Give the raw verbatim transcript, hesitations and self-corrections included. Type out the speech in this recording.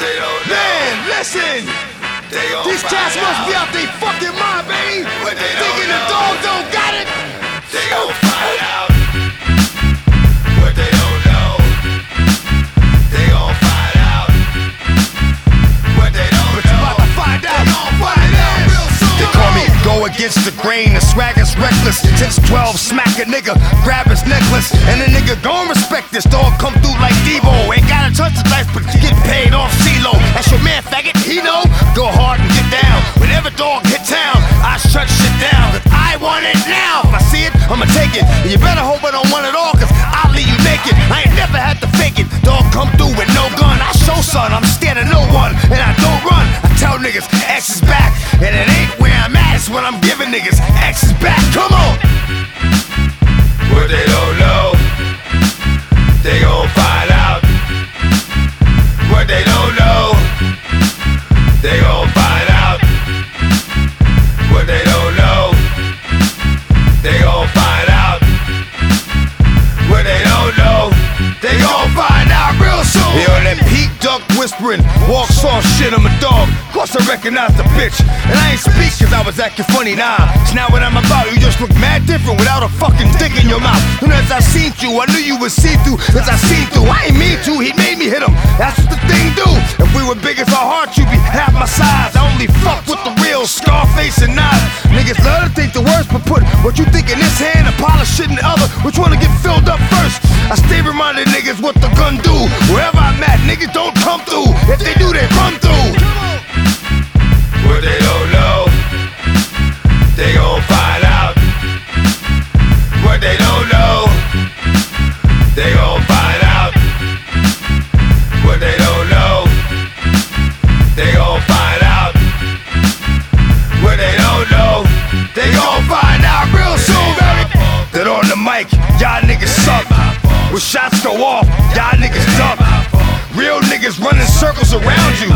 they don't know. Man, listen! They gon' These find cats must out. be out they fucking mind, baby! What they Thinking don't the know. dog don't got it! They gon' find out. What they don't know. They gon' find out. What they don't But you know. about to find out! They gon' find out real soon. They call me go against the grain, the swagger's reckless. Since twelve, smack a nigga, grab his necklace. And a nigga gon' respect this dog, come through like Debo. Ain't gotta touch the dice, but get paid off C-Lo. That's your man, faggot, he know. Go hard and get down. Whenever dog hit town, I shut shit down. Cause I want it now. If I see it, I'ma take it. And you better hope I don't want it all, cause I'll leave you naked. I ain't never had to fake it. Dog come through with no gun. I show son, I'm scared of no one. And I don't run. I tell niggas, X is back. And it ain't where I'm at, it's when I'm giving niggas. X is back, come on! What they don't know. They gon' find out. What they don't know. They gon' find out. What they don't know. They gon' find out. What they don't know. They gon' find out real soon. Yo, that Pete Duck whispering, walk soft shit, I'm a dog. Course I recognize the bitch. And I ain't speak cause I was acting funny, nah. It's not what I'm about, you just look mad different without a fucking dick in your mouth. And as I seen you, I knew you would see through. As I seen through, I ain't mean to, he made me hit him. That's what the thing do. If we were big as our hearts, you'd be half my size. I only fuck with the real Scarface and knives. Niggas love to think the worst, but put what you think in this hand and polish shit in the other. Which one to get filled up first? I stay reminding niggas what the gun do. Wherever I'm at, niggas don't come through. If they do, they run through. What they don't know. They gon' find out. What they don't know. They gon' find out. What they don't know. They gon' find out. What they don't know. They gon' find out real soon, baby. That on the mic, y'all niggas suck. When shots go off, y'all niggas duck. Real niggas running circles around you.